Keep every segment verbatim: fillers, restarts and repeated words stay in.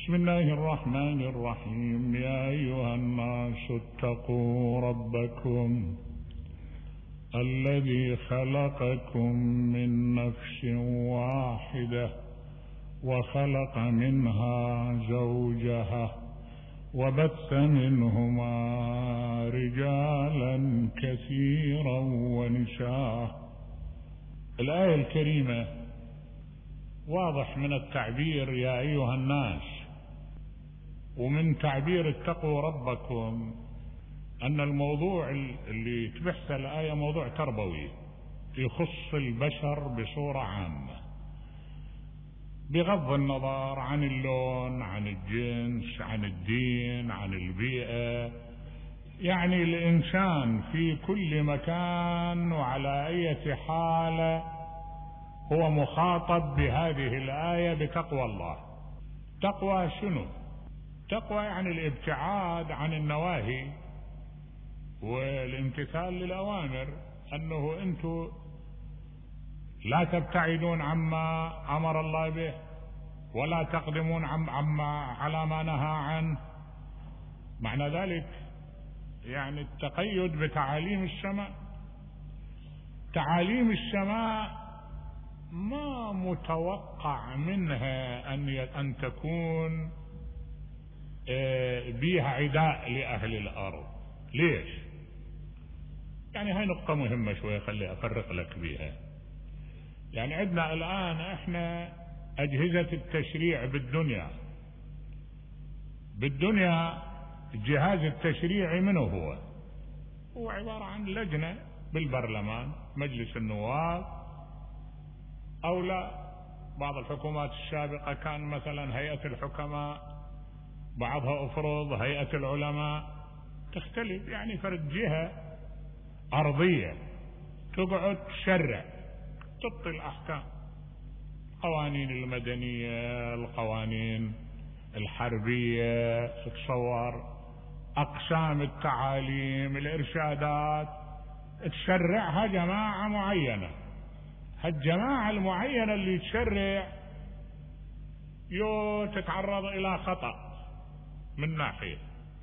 بسم الله الرحمن الرحيم. يا أيها الناس اتقوا ربكم الذي خلقكم من نفس واحدة وخلق منها زوجها وبث منهما رجالا كثيرا ونساء. الآية الكريمة واضح من التعبير يا أيها الناس ومن تعبير اتقوا ربكم أن الموضوع اللي تبحث الآية موضوع تربوي يخص البشر بصورة عامة، بغض النظر عن اللون، عن الجنس، عن الدين، عن البيئة. يعني الإنسان في كل مكان وعلى أي حالة هو مخاطب بهذه الآية بتقوى الله. تقوى شنو؟ تقوى يعني الابتعاد عن النواهي والامتثال للأوامر، أنه أنتم لا تبتعدون عما أمر الله به ولا تقدمون عما على ما نهى عنه. معنى ذلك يعني التقيد بتعاليم السماء. تعاليم السماء ما متوقع منها أن أن تكون بيها عداء لأهل الأرض. ليش؟ يعني هاي نقطة مهمة شوية، خلي أفرق لك بيها. يعني عندنا الآن احنا أجهزة التشريع بالدنيا بالدنيا الجهاز التشريعي منه هو؟ هو عبارة عن لجنة بالبرلمان، مجلس النواب، أو لا بعض الحكومات السابقة كان مثلا هيئة الحكماء، بعضها أفرض هيئة العلماء، تختلف. يعني فرد جهة أرضية تقعد تشرع، تعطي الأحكام، القوانين المدنية، القوانين الحربية، تصور أقسام التعاليم، الإرشادات، تشرعها جماعة معينة. هالجماعة المعينة اللي تشرع يو تتعرض إلى خطأ من ناحية،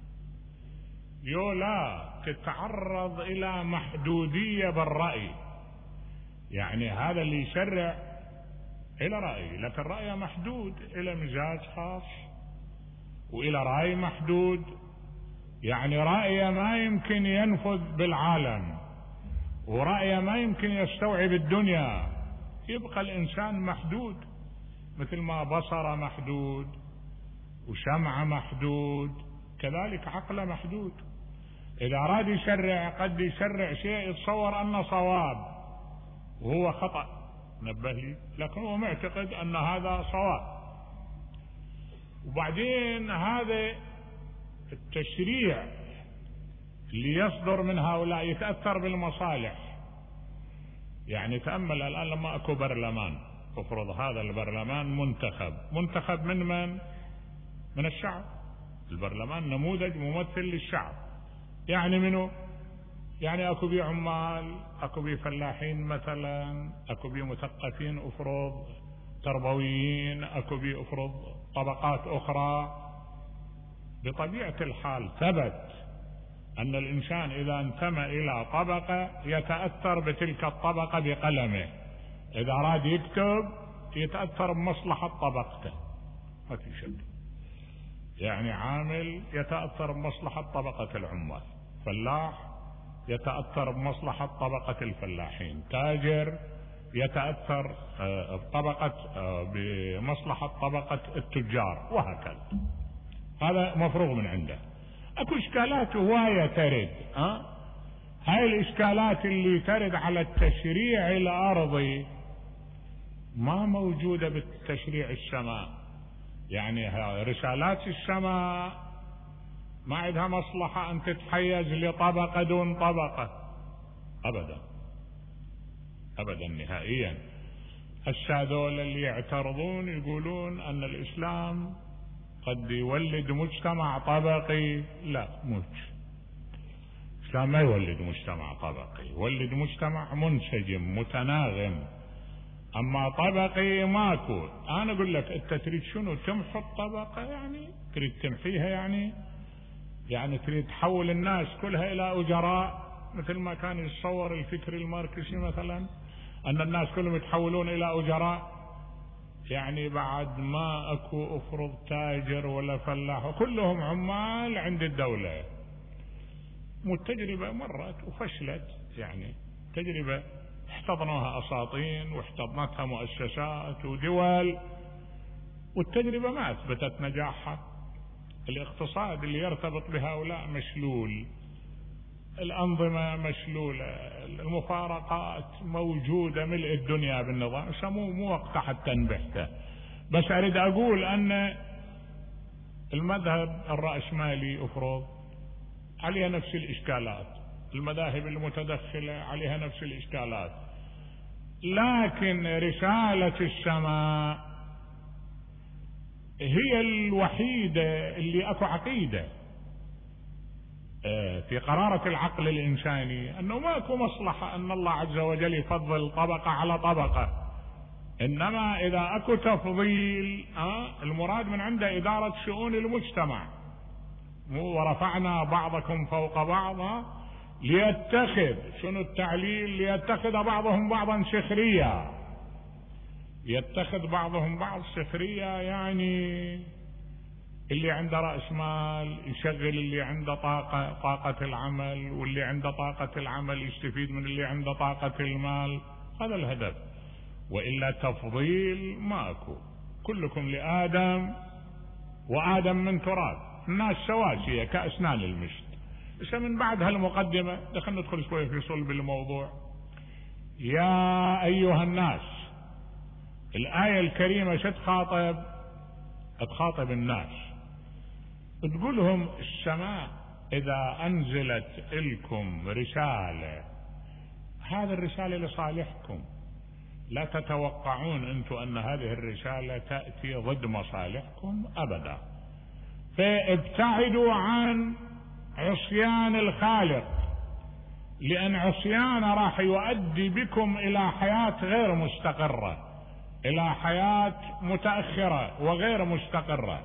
يو لا تتعرض إلى محدودية بالرأي. يعني هذا اللي يشرع إلى رأي، لكن رأيه محدود، إلى مزاج خاص وإلى رأي محدود. يعني رأيه ما يمكن ينفذ بالعالم، ورأيه ما يمكن يستوعب الدنيا. يبقى الإنسان محدود، مثل ما بصره محدود وسمعه محدود، كذلك عقله محدود. إذا أراد يشرع قد يشرع شيء يتصور أنه صواب وهو خطأ، نبه لي، لكن هو معتقد أن هذا صواب. وبعدين هذا التشريع اللي يصدر من هؤلاء يتأثر بالمصالح. يعني تأمل الآن لما أكو برلمان، افرض هذا البرلمان منتخب منتخب من من؟ من الشعب. البرلمان نموذج ممثل للشعب. يعني منه؟ يعني اكو بيه عمال، اكو بيه فلاحين مثلا، اكو بيه مثقفين افرض تربويين، اكو بيه افرض طبقات اخرى. بطبيعة الحال ثبت ان الانسان اذا انتمى الى طبقة يتأثر بتلك الطبقة بقلمه. اذا اراد يكتب يتأثر بمصلحة طبقته، ما في شك. يعني عامل يتأثر بمصلحة طبقة العمال، فلاح يتأثر بمصلحة طبقة الفلاحين، تاجر يتأثر بطبقة بمصلحة طبقة التجار، وهكذا. هذا مفروغ من عنده. اكو اشكالات هواية ترد. أه؟ هاي الاشكالات اللي ترد على التشريع الارضي ما موجودة بالتشريع السماء. يعني رسالات السماء ما عندها مصلحة أن تتحيز لطبقة دون طبقة، أبدا أبدا نهائيا. السادول اللي يعترضون يقولون أن الإسلام قد يولد مجتمع طبقي. لا، مش الإسلام ما يولد مجتمع طبقي، يولد مجتمع منسجم متناغم. اما طبقي ماكو. انا اقول لك انت تريد شنو؟ تمحو الطبقة يعني؟ تريد تمحيها يعني؟ يعني تريد تحول الناس كلها الى اجراء مثل ما كان يتصور الفكر الماركسي مثلا ان الناس كلهم يتحولون الى اجراء؟ يعني بعد ما اكو افرض تاجر ولا فلاح وكلهم عمال عند الدولة. والتجربة مرت وفشلت، يعني تجربة احتضنوها اساطين واحتضنتها مؤسسات ودول، والتجربة ما اثبتت نجاحها. الاقتصاد اللي يرتبط بهؤلاء مشلول، الأنظمة مشلولة، المفارقات موجودة ملء الدنيا بالنظام. سموه مو وقت حتى نبحثه، بس أريد أقول أن المذهب الرأسمالي أفرض عليها نفس الإشكالات، المذاهب المتدخلة عليها نفس الإشكالات، لكن رسالة السماء هي الوحيدة اللي أكو عقيدة في قرارة العقل الإنساني أنه ماكو مصلحة أن الله عز وجل يفضل طبقة على طبقة، إنما إذا أكو تفضيل آه المراد من عنده إدارة شؤون المجتمع. مو ورفعنا بعضكم فوق بعض آه ليتخذ شنو التعليل؟ ليتخذ بعضهم بعضا سخريا. يتخذ بعضهم بعض سخريا يعني اللي عنده رأس مال يشغل اللي عنده طاقة طاقة العمل، واللي عنده طاقة العمل يستفيد من اللي عنده طاقة المال. هذا الهدف، وإلا تفضيل ماكو. كلكم لآدم وآدم من تراب، الناس سواسية كأسنان المشت. بس من بعد هالمقدمة دخلنا ندخل شوية في صلب الموضوع. يا أيها الناس، الآية الكريمة شو تخاطب؟ تخاطب الناس، تقولهم السماء إذا أنزلت لكم رسالة، هذه الرسالة لصالحكم، لا تتوقعون أنتم أن هذه الرسالة تأتي ضد مصالحكم أبدا. فابتعدوا عن عصيان الخالق، لأن عصيانه راح يؤدي بكم إلى حياة غير مستقرة، إلى حياة متأخرة وغير مستقرة.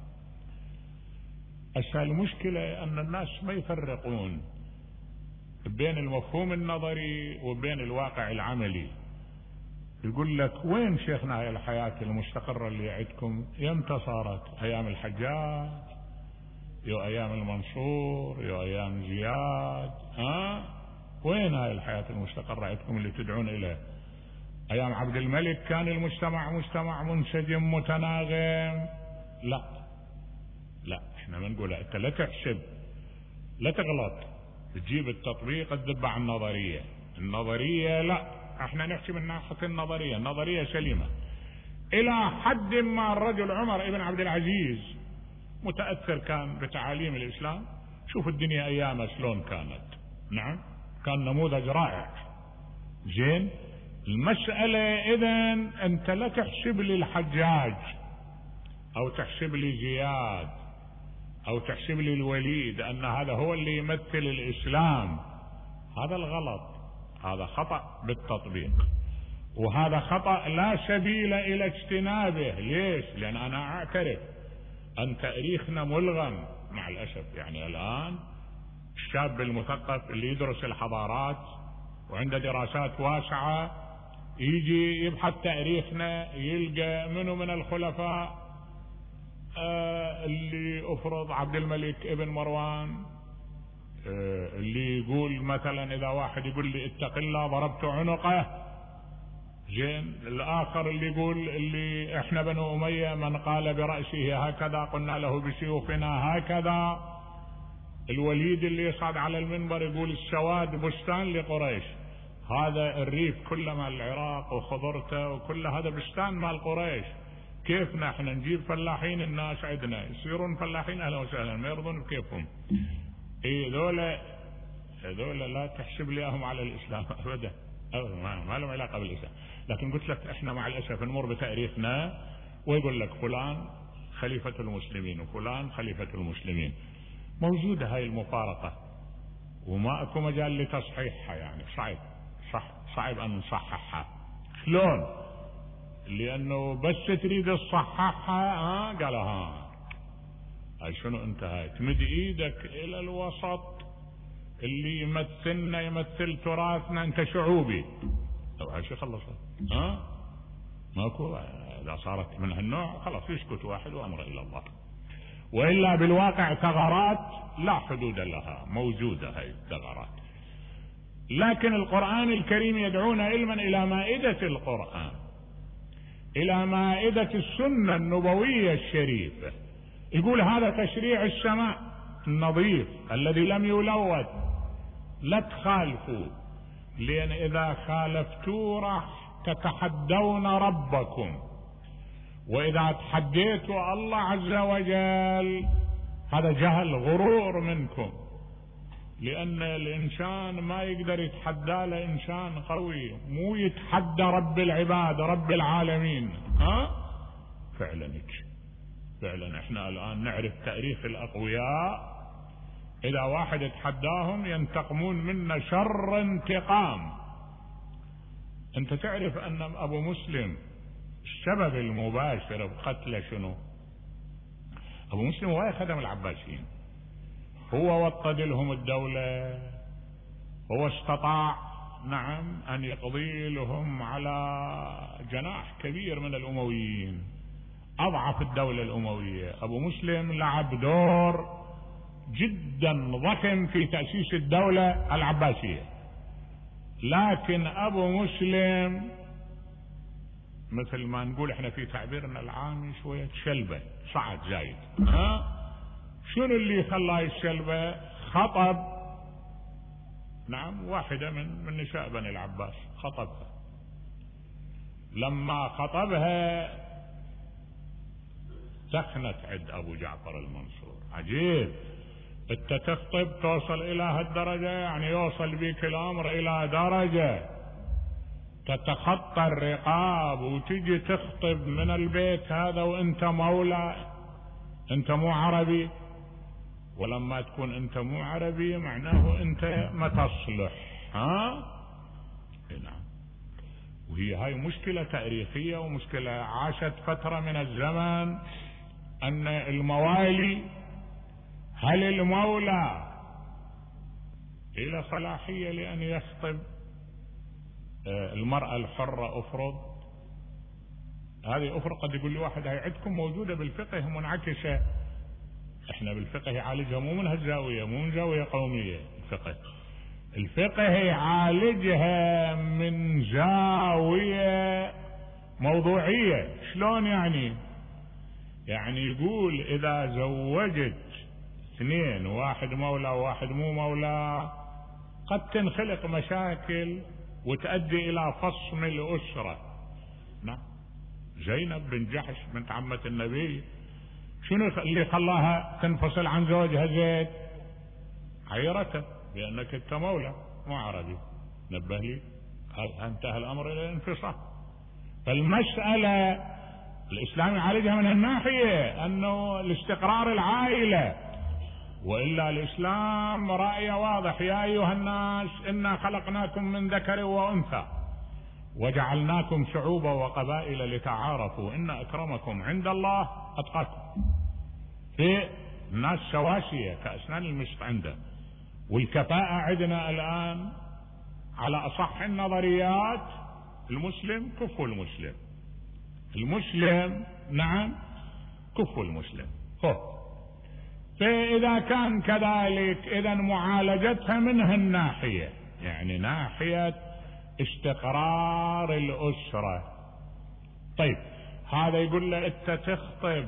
أسهل المشكلة أن الناس ما يفرقون بين المفهوم النظري وبين الواقع العملي. يقول لك وين شيخنا هاي الحياة المستقرة اللي عندكم؟ يمتى صارت؟ أيام الحجاج، يو أيام المنصور، يو أيام زياد. ها وين هاي الحياة المستقرة عندكم اللي تدعون إليه؟ أيام عبد الملك كان المجتمع مجتمع منسجم متناغم. لا لا، احنا ما نقول انت لا تحسب، لا تغلط، تجيب التطبيق تدب على النظرية. النظرية لا، احنا نحكي من ناحية النظرية، النظرية سليمة الى حد ما. الرجل عمر ابن عبد العزيز متأثر كان بتعاليم الاسلام. شوف الدنيا ايامه شلون كانت. نعم، كان نموذج رائع. زين، المسألة اذن انت لا تحسب لي الحجاج او تحسب لي زياد او تحسب لي الوليد ان هذا هو اللي يمثل الاسلام. هذا الغلط، هذا خطأ بالتطبيق، وهذا خطأ لا سبيل الى اجتنابه. ليش؟ لان انا اعترف ان تاريخنا ملغم مع الاسف. يعني الان الشاب المثقف اللي يدرس الحضارات وعنده دراسات واسعة يجي يبحث تاريخنا يلقى منه من الخلفاء آه اللي افرض عبد الملك ابن مروان آه اللي يقول مثلا اذا واحد يقول لي اتق الله ضربت عنقه. زين، الاخر اللي يقول اللي احنا بنو امية من قال برأسه هكذا قلنا له بسيوفنا هكذا. الوليد اللي يصعد على المنبر يقول السواد بستان لقريش. هذا الريف كله مال العراق وخضرته وكل هذا بستان مال قريش. كيفنا احنا نجيب فلاحين الناس عندنا يصيرون فلاحين اهلا وسهلا، ما يرضون بكيفهم. اي ذولا ذولا لا تحسب ليهم على الاسلام ابدا ابدا، ما لهم علاقه بالاسلام. لكن قلت لك احنا مع الاسف نمر بتاريخنا ويقول لك فلان خليفه المسلمين وفلان خليفه المسلمين. موجوده هاي المفارقه وما اكو مجال لتصحيحها. يعني صعب صح صعب ان نصححها. شلون؟ لأنه بس تريد تصححها ها قال ها هاي شنو انت هاي تمد ايدك الى الوسط اللي يمثلنا يمثل تراثنا، انت شعوبي. طب هاي شو خلصت؟ ها ماكو. اذا صارت من هالنوع خلاص يسكت واحد وامر الى الله. والا بالواقع ثغرات لا حدود لها موجودة هاي الثغرات. لكن القرآن الكريم يدعونا علما الى مائدة القرآن، الى مائدة السنة النبوية الشريفة. يقول هذا تشريع السماء النظيف الذي لم يلوث، لا تخالفوا، لأن إذا خالفتوا راح تتحدون ربكم، وإذا تحديتوا الله عز وجل هذا جهل غرور منكم، لأن الإنسان ما يقدر يتحدى له إنسان قوي، مو يتحدى رب العباد رب العالمين. ها فعلا فعلا احنا الآن نعرف تاريخ الأقوياء، إذا واحد اتحداهم ينتقمون منا شر انتقام. انت تعرف ان ابو مسلم السبب المباشر بقتله شنو؟ ابو مسلم هو خدم العباسيين، هو وطد لهم الدولة، هو استطاع نعم ان يقضي لهم على جناح كبير من الامويين، اضعف الدولة الاموية. ابو مسلم لعب دور جدا ضخم في تأسيس الدولة العباسية، لكن ابو مسلم مثل ما نقول احنا في تعبيرنا العامي شوية شلبة، صعد زايد. ها شنو اللي خلاه الشلبة؟ خطب نعم واحدة من من نساء بني العباس، خطبها. لما خطبها سخنت عند ابو جعفر المنصور. عجيب، انت تخطب توصل الى هالدرجة، يعني يوصل بك الامر الى درجة تتخطى الرقاب وتجي تخطب من البيت هذا وانت مولى، انت مو عربي. ولما تكون انت مو عربي معناه انت ما تصلح. ها نعم. وهي هاي مشكلة تاريخية ومشكلة عاشت فترة من الزمن، ان الموالي، هل المولى إلى صلاحية لأن يخطب المرأة الحرة؟ أفرض هذه أفرض قد يقول لي واحد هاي عندكم موجودة بالفقه منعكسة. احنا بالفقه يعالجها مو من هالزاوية، مو من زاوية قومية. الفقه الفقه يعالجها من زاوية موضوعية. شلون يعني؟ يعني يقول إذا زوجت اثنين، واحد مولى وواحد مو مولى، قد تنخلق مشاكل وتؤدي الى فصم الاسرة. نعم. زينب بن جحش بنت عمة النبي شنو اللي خلاها تنفصل عن زوجها زيد؟ عيرته بانك انت مولى مو عربي. نبه لي، انتهى الامر الى الانفصال. فالمسألة الاسلام يعالجها من الناحية انه الاستقرار العائلة، وإلا الإسلام رأي واضح: يا أيها الناس إنا خلقناكم من ذكر وأنثى وجعلناكم شعوبا وقبائل لتعارفوا إن أكرمكم عند الله أتقاكم. في الناس سواسية كأسنان المشط عنده. والكفاءة عندنا الآن على أصح النظريات المسلم كفو المسلم، المسلم نعم كفو المسلم. هو فإذا كان كذلك إذا معالجتها من هالناحية، يعني ناحية استقرار الأسرة. طيب هذا يقول له أنت تخطب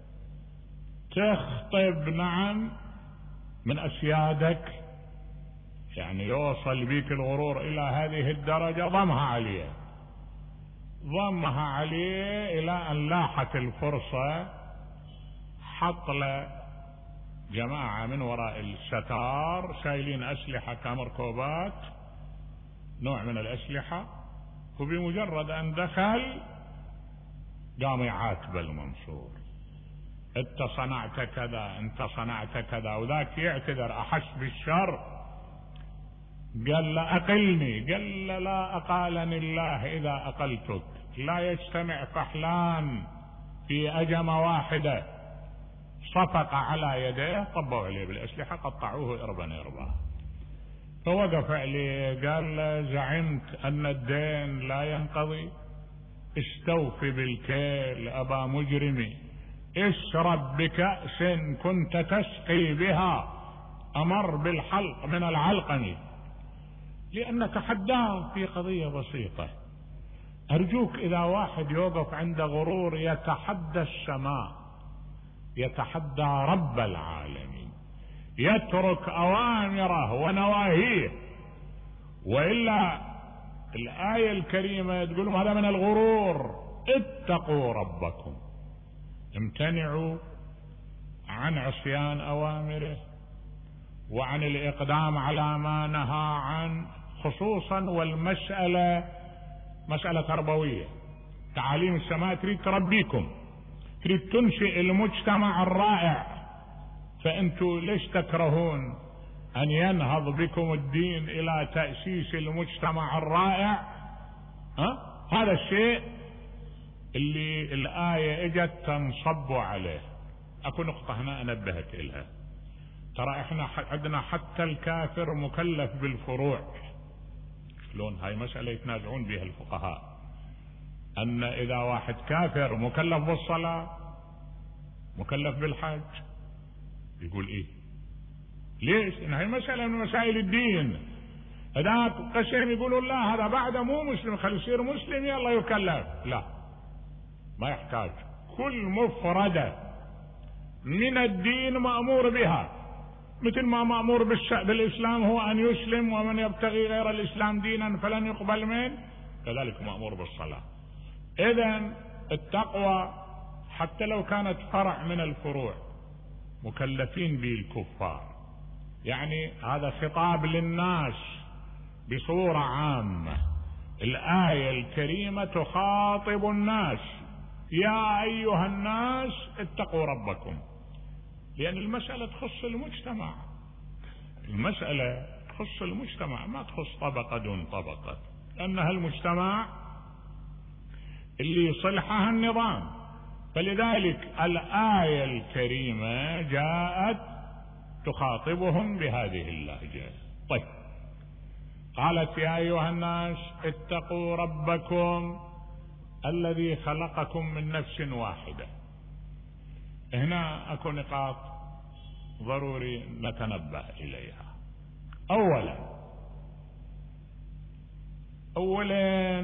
تخطب نعم من أسيادك، يعني يوصل بيك الغرور إلى هذه الدرجة. ضمها عليه ضمها عليه إلى أن لاحت الفرصة، حط له جماعة من وراء الستار شايلين أسلحة كمركوبات، نوع من الأسلحة، وبمجرد أن دخل قام يعاتب المنصور: أنت صنعت كذا، أنت صنعت كذا، وذاك يعتذر أحس بالشر. قال له أقلني، قال له لا أقالني الله إذا أقلتك، لا يجتمع فحلان في أجمة واحدة. صفق على يديه، طبوا عليه بالأسلحة، قطعوه إربا إربا. فوقف عليه قال له زعمت أن الدين لا ينقضي؟ استوفي بالكيل أبا مجرمي، اشرب بكأس كنت تسقي بها أمر بالحلق من العلقم، لأن تحداه في قضية بسيطة. أرجوك إذا واحد يوقف عند غرور يتحدى السماء، يتحدى رب العالمين، يترك أوامره ونواهيه، وإلا الآية الكريمة تقول هذا من الغرور. اتقوا ربكم، امتنعوا عن عصيان أوامره وعن الإقدام على ما نهى عنه، خصوصا والمسألة مسألة تربوية. تعاليم السماء تريد تربيكم، تريد تنشئ المجتمع الرائع، فأنتوا ليش تكرهون أن ينهض بكم الدين إلى تأسيس المجتمع الرائع؟ ها؟ هذا الشيء اللي الآية اجت تنصب عليه. أكو نقطة هنا أنبهك إلها، ترى احنا عندنا حتى الكافر مكلف بالفروع. شلون؟ هاي مسألة يتنازعون بها الفقهاء، أن إذا واحد كافر مكلف بالصلاة، مكلف بالحج، يقول إيه؟ ليش؟ إن هاي مسألة من مسائل الدين. إذا قسم يقولون لا هذا بعد مو مسلم، خلي يصير مسلم يلا يكلف. لا، ما يحتاج. كل مفردة من الدين مأمور بها، مثل ما مأمور بالإسلام هو أن يسلم، ومن يبتغي غير الإسلام دينا فلن يقبل منه، كذلك مأمور بالصلاة. إذن التقوى حتى لو كانت فرع من الفروع مكلفين به الكفار، يعني هذا خطاب للناس بصورة عامة. الآية الكريمة تخاطب الناس، يا أيها الناس اتقوا ربكم، لأن المسألة تخص المجتمع، المسألة تخص المجتمع ما تخص طبقة دون طبقة، لأنها المجتمع اللي يصلحها النظام. فلذلك الآية الكريمة جاءت تخاطبهم بهذه اللهجة. طيب، قالت يا أيها الناس اتقوا ربكم الذي خلقكم من نفس واحدة. هنا أكو نقاط ضروري نتنبه إليها. أولا أولا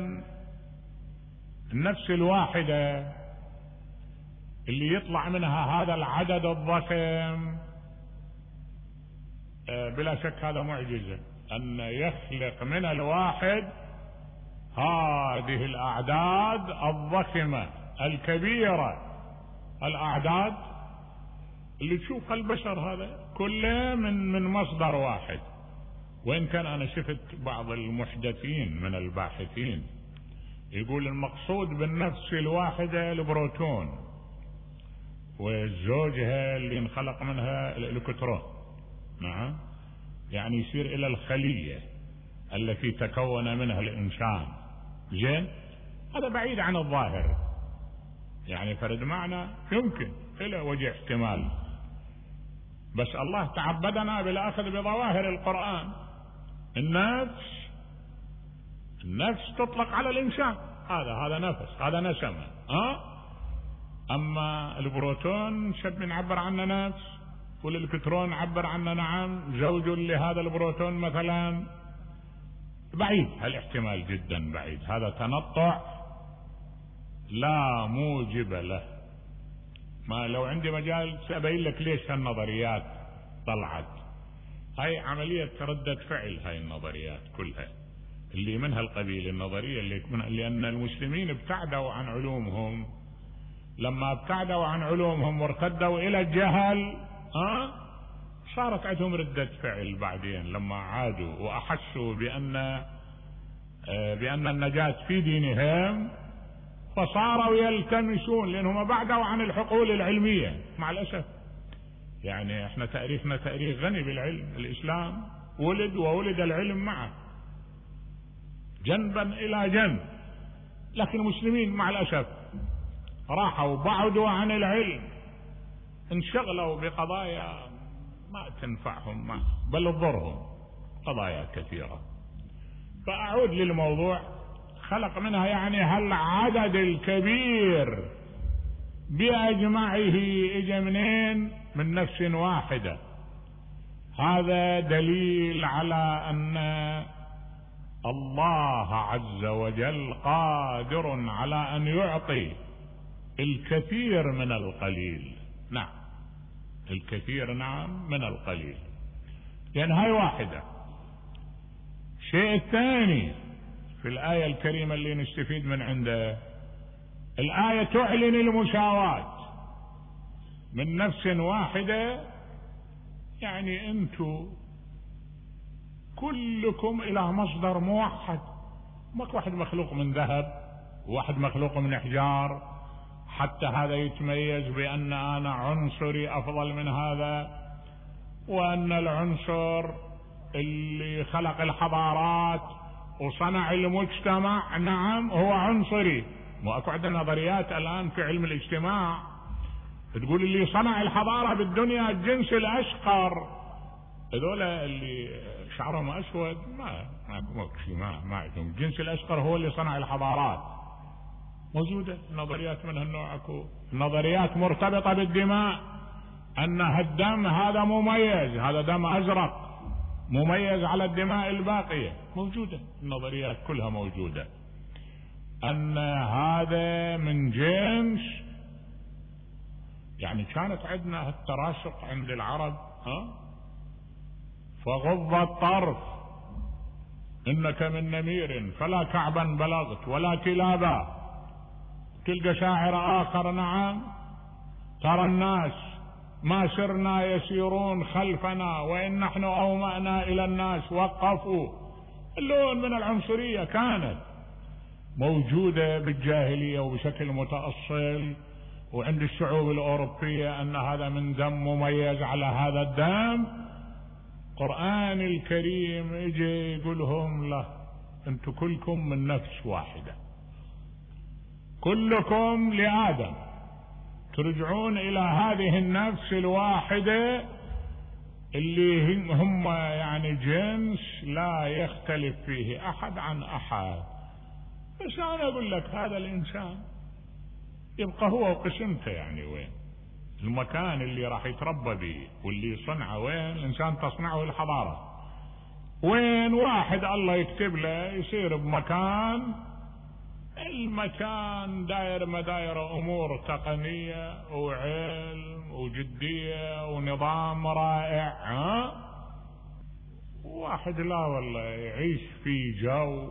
النفس الواحدة اللي يطلع منها هذا العدد الضخم، بلا شك هذا معجزة، أن يخلق من الواحد هذه الأعداد الضخمة الكبيرة، الأعداد اللي تشوف البشر هذا كله من من مصدر واحد. وإن كان أنا شفت بعض المحدثين من الباحثين يقول المقصود بالنفس الواحدة البروتون، والزوجها اللي انخلق منها الإلكترون. نعم، يعني يصير إلى الخلية التي تكون منها الإنسان. زين، هذا بعيد عن الظاهر، يعني فرد معنى يمكن إلى وجه احتمال، بس الله تعبدنا بالأخذ بظواهر القرآن. النفس النفس تطلق على الإنسان، هذا هذا نفس، هذا نسمة. ها؟ أما البروتون شب نعبر عنه نفس، والإلكترون نعبر عنه نعم زوج لهذا البروتون مثلا. بعيد هالاحتمال جدا بعيد، هذا تنطع لا موجب له. ما لو عندي مجال سأبين لك ليش هالنظريات طلعت. هاي عملية ردة فعل، هاي النظريات كلها اللي منها القبيل النظرية اللي من لأن المسلمين ابتعدوا عن علومهم. لما ابتعدوا عن علومهم وارتدوا إلى الجهل، ها، صارت عندهم ردة فعل بعدين لما عادوا وأحسوا بأن بأن النجاة في دينهم، فصاروا يلتمسون، لأنهم بعدوا عن الحقول العلمية مع الأسف. يعني احنا تاريخنا تاريخ غني بالعلم. الإسلام ولد وولد العلم معه جنبا إلى جنب، لكن المسلمين مع الأسف راحوا بعدوا عن العلم، انشغلوا بقضايا ما تنفعهم ما بل تضرهم، قضايا كثيرة. فأعود للموضوع، خلق منها يعني هالعدد الكبير بأجمعه إجا منين؟ من نفس واحدة. هذا دليل على أن الله عز وجل قادر على أن يعطي الكثير من القليل. نعم الكثير نعم من القليل، لأن هاي واحدة. الشيء الثاني في الآية الكريمة اللي نستفيد من عنده، الآية تعلن المساواة من نفس واحدة، يعني أنتم كلكم إلى مصدر موحد، ماكو واحد مخلوق من ذهب وواحد مخلوق من حجار حتى هذا يتميز بأن أنا عنصري أفضل من هذا، وأن العنصر اللي خلق الحضارات وصنع المجتمع نعم هو عنصري. واكو عندنا نظريات الآن في علم الاجتماع تقول اللي صنع الحضارة بالدنيا الجنس الأشقر، هذول اللي شعرهم أسود ما ماكو شيء، ما ما عندهم. الجنس الأشقر هو اللي صنع الحضارات، موجودة نظريات من هالنوع. اكو نظريات مرتبطة بالدماء، أن هالدم هذا مميز، هذا دم أزرق مميز على الدماء الباقية، موجودة النظريات كلها موجودة. أن هذا من جنس، يعني كانت عندنا التراشق عند العرب، ها فغض الطرف إنك من نمير فلا كعبا بلغت ولا كلابا. تلقى شاعر آخر نعم ترى الناس ما سرنا يسيرون خلفنا وإن نحن أومأنا إلى الناس وقفوا. اللون من العنصرية كانت موجودة بالجاهلية وبشكل متأصل، وعند الشعوب الأوروبية أن هذا من دم مميز على هذا الدم. القرآن الكريم اجي يقولهم له انتم كلكم من نفس واحدة، كلكم لآدم، ترجعون إلى هذه النفس الواحدة اللي هم يعني جنس لا يختلف فيه أحد عن أحد. بس أنا أقول لك هذا الإنسان يبقى هو وقسمته، يعني وين المكان اللي راح يتربى به واللي صنعه، وين الإنسان تصنعه الحضارة، وين واحد الله يكتب له يصير بمكان، المكان داير مداير أمور تقنية وعلم وجدية ونظام رائع، ها واحد لا والله يعيش في جو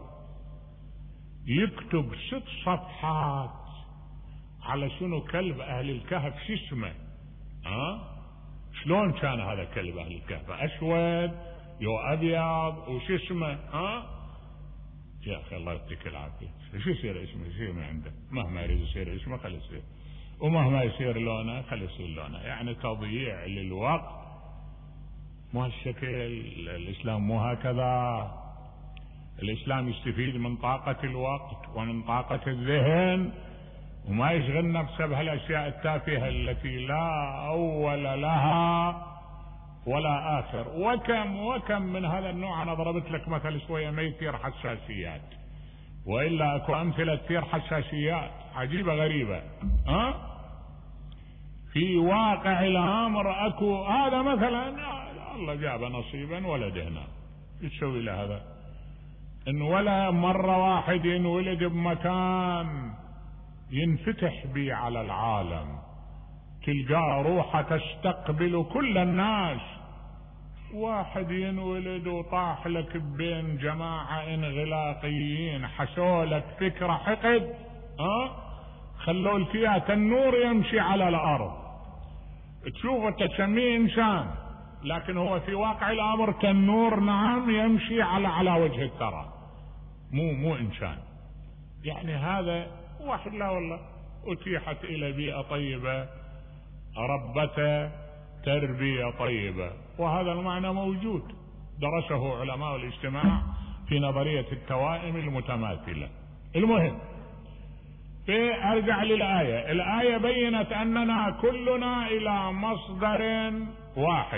يكتب ست صفحات على شنو كلب أهل الكهف شو اسمه، ها شلون كان هذا كلب أهل الكهف، أسود يو أبيض وش اسمه، ها يا أخي الله يعطيك العافية، شو يصير اسمه يصير من عنده، مهما يريد يصير اسمه خلي يصير، ومهما يصير لونه خلي يصير لونه، يعني تضييع للوقت. مو هالشكل الإسلام، مو هكذا. الإسلام يستفيد من طاقة الوقت ومن طاقة الذهن، وما يشغل نفسه بهالأشياء التافهة التي لا أول لها ولا آخر. وكم وكم من هذا النوع. أنا ضربت لك مثل شوية ما يثير حساسيات، وإلا أكو أمثلة تثير حساسيات عجيبة غريبة. ها في واقع الأمر أكو هذا مثلا الله جاب نصيبا ولدهنا، يسوي له هذا إن ولا مرة واحد ينولد بمكان ينفتح بي على العالم، تلقاه روحه تستقبل كل الناس. واحد ينولد وطاح لك بين جماعة انغلاقيين حشولك فكرة حقد، ها خلوا الفيها تنور يمشي على الأرض، تشوفه تسميه إنسان لكن هو في واقع الأمر تنور نعم يمشي على على وجه الثرى، مو مو إنسان. يعني هذا واحد لا والله أتيحت إلى بيئة طيبة ربته تربية طيبة، وهذا المعنى موجود درسه علماء الاجتماع في نظرية التوائم المتماثلة. المهم، في أرجع للآية. الآية بينت أننا كلنا إلى مصدر واحد،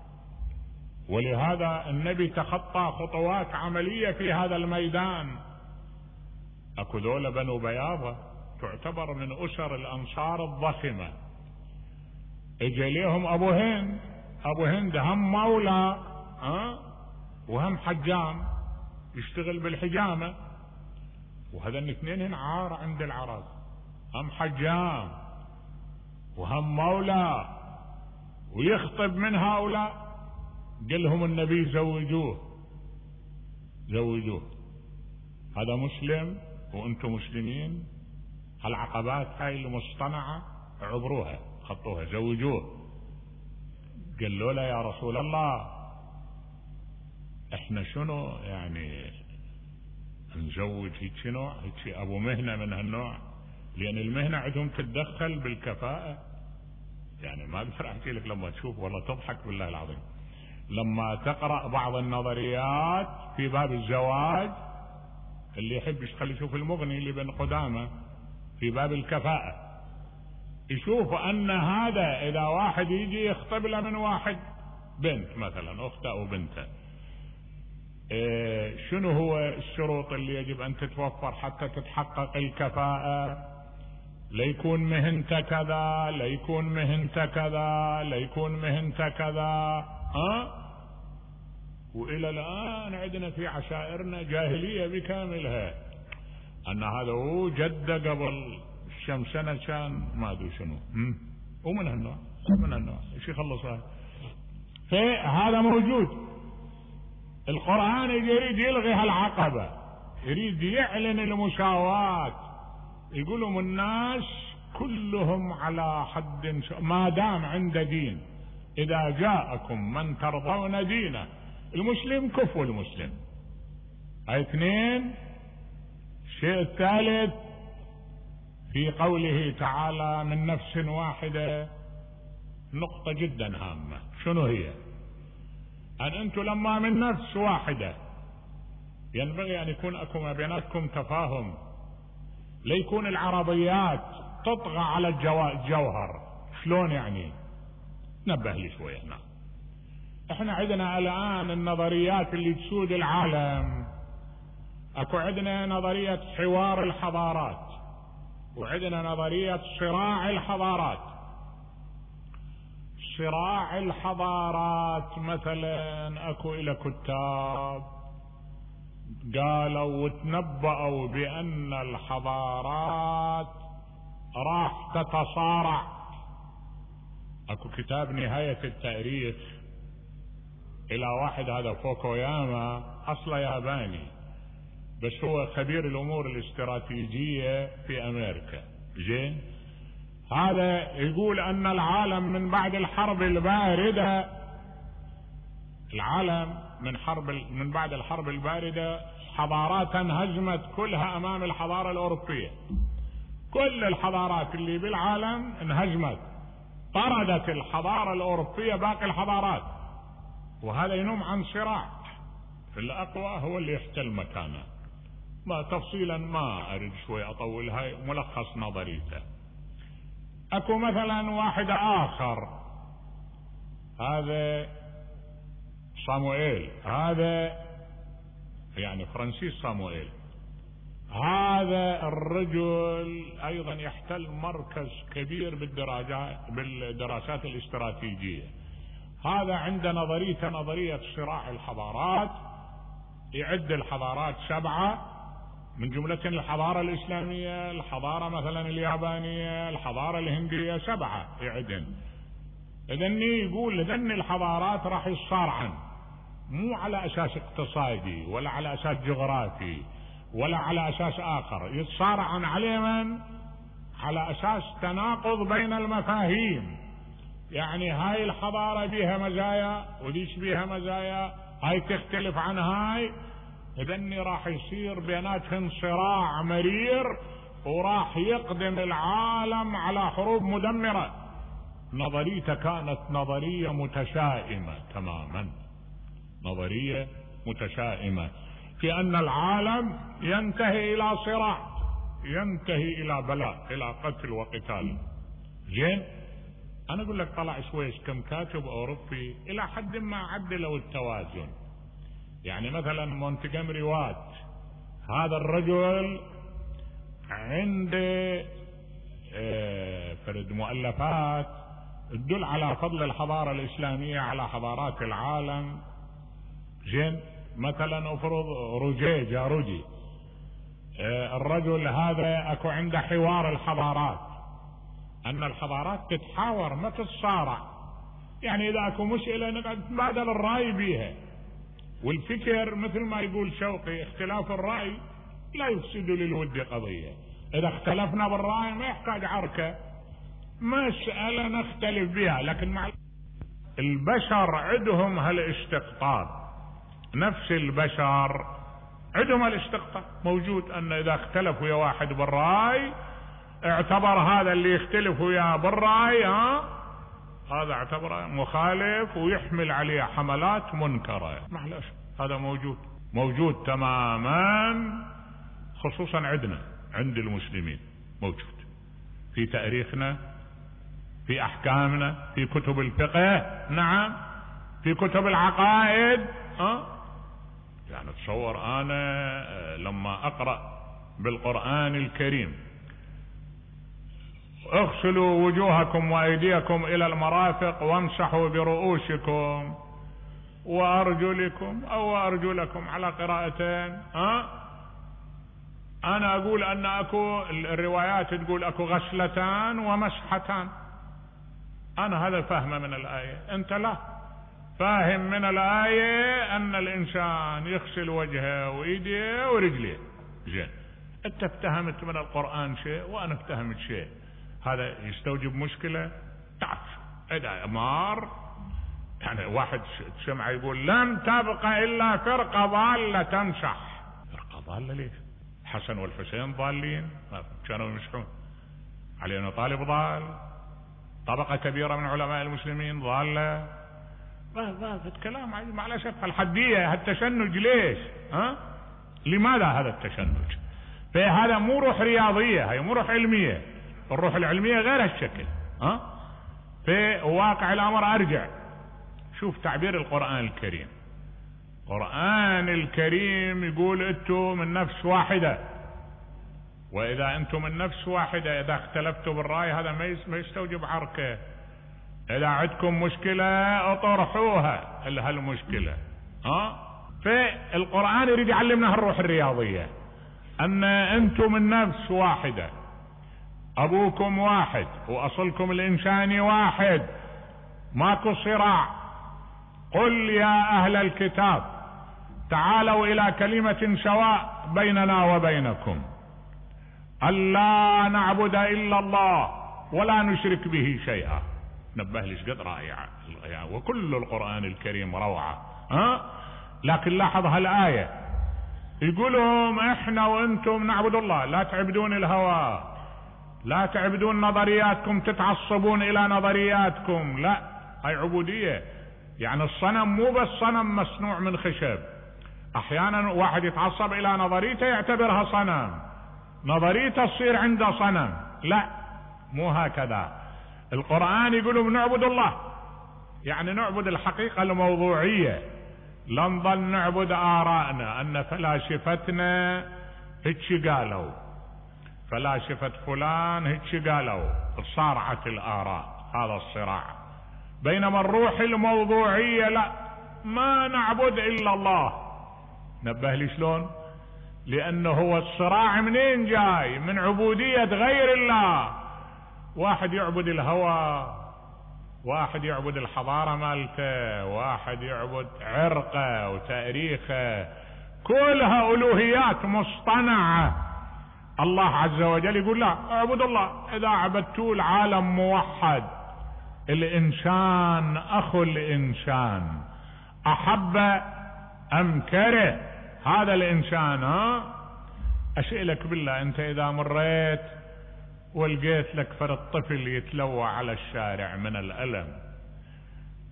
ولهذا النبي تخطى خطوات عملية في هذا الميدان. أكو ذولا بنو بياضة تعتبر من أسر الأنصار الضخمة، اجى ليهم أبو هند. أبو هند هم مولى أه؟ وهم حجام يشتغل بالحجامة، وهذا الاثنين عار عند العرب، هم حجام وهم مولى ويخطب من هؤلاء. قال لهم النبي زوجوه زوجوه، هذا مسلم وانتم مسلمين، هالعقبات هاي المصطنعة عبروها خطوها زوجوه. قالوا له يا رسول الله احنا شنو يعني نزوج هيك نوع، هيك ابو مهنة من هالنوع، لان المهنة عندهم تتدخل بالكفاءة. يعني ما اقدر احكي لك، لما تشوف والله تضحك بالله العظيم. لما تقرأ بعض النظريات في باب الزواج، اللي يحب يشتغل يشوف المغني اللي بن قدامة في باب الكفاءة، يشوف ان هذا اذا واحد يجي يخطب له من واحد بنت مثلا اخته او بنته، إيه شنو هو الشروط اللي يجب ان تتوفر حتى تتحقق الكفاءة؟ ليكون مهنته كذا، ليكون مهنته كذا، ليكون مهنته كذا. ها؟ والى الان عندنا في عشائرنا جاهلية بكاملها، ان هذا هو جده قبل كم سنة كان ما ادري شنو، ومن هالنوع من هالنوع ايش يخلص هذا. فهذا موجود. القرآن يريد يلغي هالعقبة، يريد يعلن المساواة، يقولهم الناس كلهم على حد ما دام عنده دين. إذا جاءكم من ترضون دينه، المسلم كفو المسلم. هاي اثنين. الشيء الثالث في قوله تعالى من نفس واحدة، نقطة جدا هامة. شنو هي؟ أن أنتم لما من نفس واحدة ينبغي أن يكون أكو ما بيناتكم تفاهم، ليكون العربيات تطغى على الجوهر. شلون يعني؟ نبه لي شوية هنا. احنا عندنا الآن النظريات اللي تسود العالم، اكو عندنا نظرية حوار الحضارات، وعندنا نظرية صراع الحضارات. صراع الحضارات مثلا اكو الى كتاب قالوا وتنبأوا بأن الحضارات راح تتصارع. اكو كتاب نهاية التاريخ الى واحد هذا فوكوياما، اصله ياباني بس هو خبير الامور الاستراتيجية في امريكا. زين، هذا يقول ان العالم من بعد الحرب الباردة، العالم من حرب من بعد الحرب الباردة حضارات انهزمت كلها امام الحضارة الاوروبية. كل الحضارات اللي بالعالم انهزمت، طردت الحضارة الاوروبية باقي الحضارات، وهذا ينم عن صراع، الاقوى هو اللي يحتل مكانه. ما تفصيلا ما اريد شوي اطول، هاي ملخص نظريته. اكو مثلا واحد اخر، هذا صاموئيل، هذا يعني فرانسيس صاموئيل، هذا الرجل ايضا يحتل مركز كبير بالدراسات بالدراسات الاستراتيجية. هذا عنده نظرية نظرية صراع الحضارات، يعد الحضارات سبعة، من جملة الحضارة الإسلامية، الحضارة مثلا اليابانية، الحضارة الهندية، سبعة يعدن. إذن يقول إذن الحضارات راح يتصارعن، مو على أساس اقتصادي ولا على أساس جغرافي ولا على أساس آخر، يتصارعن عليه من؟ على أساس تناقض بين المفاهيم. يعني هاي الحضارة بيها مزايا وديش بيها مزايا، هاي تختلف عن هاي، إذن راح يصير بيناتهم صراع مرير، وراح يقدم العالم على حروب مدمرة. نظريته كانت نظرية متشائمة تماما، نظرية متشائمة في أن العالم ينتهي إلى صراع، ينتهي إلى بلاء، إلى قتل وقتال. زين، أنا أقول لك طلع شويش كم كاتب أوروبي إلى حد ما عدلوا التوازن. يعني مثلا مونتجمري وات، هذا الرجل عنده فرد مؤلفات تدل على فضل الحضارة الإسلامية على حضارات العالم. زين، مثلا افرض روجيه جاروجي، الرجل هذا اكو عنده حوار الحضارات، ان الحضارات تتحاور ما تتصارع. يعني اذا اكو مشكلة نقعد نتبادل الرأي بيها. والفكر مثل ما يقول شوقي، اختلاف الرأي لا يفسد للود قضية. اذا اختلفنا بالرأي ما يحتاج عركة، مسألة نختلف بها. لكن مع البشر عندهم هالاستقطاب، نفس البشر عندهم الاستقطاب موجود، ان اذا اختلف ويا واحد بالرأي اعتبر هذا اللي يختلف وياه بالرأي ها هذا اعتبره مخالف ويحمل عليه حملات منكرة. معلش، هذا موجود موجود تماما، خصوصا عندنا عند المسلمين، موجود في تاريخنا، في احكامنا، في كتب الفقه، نعم، في كتب العقائد. ها يعني تصور انا لما اقرأ بالقرآن الكريم اغسلوا وجوهكم وايديكم الى المرافق وامسحوا برؤوسكم وارجلكم او ارجلكم على قراءتين. ها انا اقول ان اكو الروايات تقول اكو غسلتان ومسحتان. انا هذا فهمه من الايه، انت لا فاهم من الايه ان الانسان يغسل وجهه وايديه ورجليه. زين، انت افتهمت من القرآن شيء وانا افتهمت شيء، هذا يستوجب مشكلة؟ تعرف اذا امار يعني واحد سمع يقول لن تبقى الا فرقة ضالة تمسح. فرقة ضالة ليش؟ حسن والحسين ضالين كانوا يمسحون، علي بن طالب ضال، طبقة كبيرة من علماء المسلمين ضالة. هذا الكلام مع الاسف الحدية. هالتشنج ليش؟ ها لماذا هذا التشنج؟ فهذا مو روح رياضية، هي مو روح علمية. الروح العلمية غير هالشكل. ها في واقع الامر ارجع شوف تعبير القرآن الكريم. القرآن الكريم يقول انتم من نفس واحدة، واذا انتم من نفس واحدة اذا اختلفتوا بالرأي هذا ما يستوجب عركة. اذا عندكم مشكلة اطرحوها هالمشكلة. ها فالقرآن يريد يعلمنا الروح الرياضية، ان انتم من نفس واحدة، ابوكم واحد واصلكم الانساني واحد، ماكو صراع. قل يا اهل الكتاب تعالوا الى كلمة سواء بيننا وبينكم الا نعبد الا الله ولا نشرك به شيئا. نبه ليش قد رائعة، وكل القرآن الكريم روعة. ها لكن لاحظ هالآية، يقولهم احنا وانتم نعبد الله، لا تعبدون الهوى، لا تعبدون نظرياتكم، تتعصبون الى نظرياتكم. لا، هاي عبودية. يعني الصنم مو بس صنم مصنوع من خشب، احيانا واحد يتعصب الى نظريته يعتبرها صنم، نظريته تصير عنده صنم. لا، مو هكذا. القرآن يقولوا نعبد الله، يعني نعبد الحقيقة الموضوعية، لا نظل نعبد آراءنا، ان فلاسفتنا هيك قالوا، فلاسفة فلان هيك قالوا، صارعت الآراء، هذا الصراع. بينما الروح الموضوعية لا، ما نعبد إلا الله. نبه لي شلون؟ لأنه هو الصراع منين جاي؟ من عبودية غير الله. واحد يعبد الهوى، واحد يعبد الحضارة مالته، واحد يعبد عرقه وتاريخه، كلها ألوهيات مصطنعة. الله عز وجل يقول لا، اعبد الله. اذا عبدتوا العالم موحد، الانسان اخو الانسان، احب ام كره هذا الانسان. ها اسألك بالله، انت اذا مريت ولقيت لك فرد طفل يتلوى على الشارع من الالم،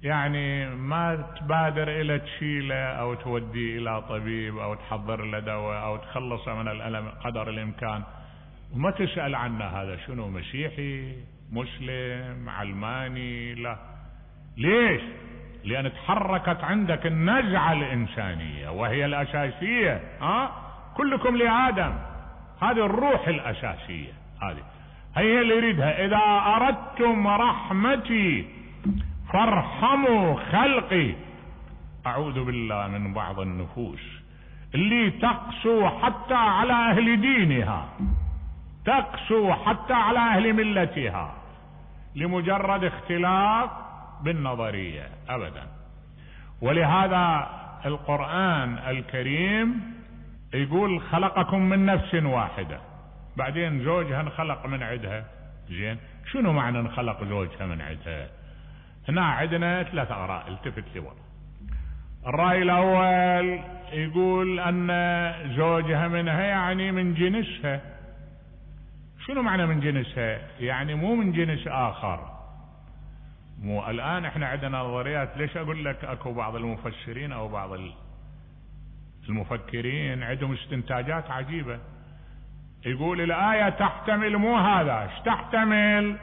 يعني ما تبادر الى تشيله او توديه الى طبيب او تحضر له دواء او تخلص من الالم قدر الامكان، وما تسأل عنه هذا شنو مسيحي مسلم علماني، لا. ليش؟ لان تحركت عندك النزعة الانسانية وهي الاساسية. ها كلكم لآدم، هذه الروح الاساسية، هذه هي اللي يريدها. اذا اردتم رحمتي فارحموا خلقي. اعوذ بالله من بعض النفوس اللي تقسو حتى على اهل دينها، تقسو حتى على اهل ملتها لمجرد اختلاف بالنظرية ابدا. ولهذا القرآن الكريم يقول خلقكم من نفس واحدة، بعدين زوجها انخلق من عدها. زين، شنو معنى انخلق زوجها من عدها؟ هنا عندنا ثلاث آراء، التفت لي ورا. الرأي الأول يقول أن زوجها منها يعني من جنسها. شنو معنى من جنسها؟ يعني مو من جنس آخر. مو الآن احنا عندنا نظريات. ليش أقول لك اكو بعض المفسرين أو بعض المفكرين عندهم استنتاجات عجيبة. يقول الآية تحتمل مو هذا، ايش تحتمل؟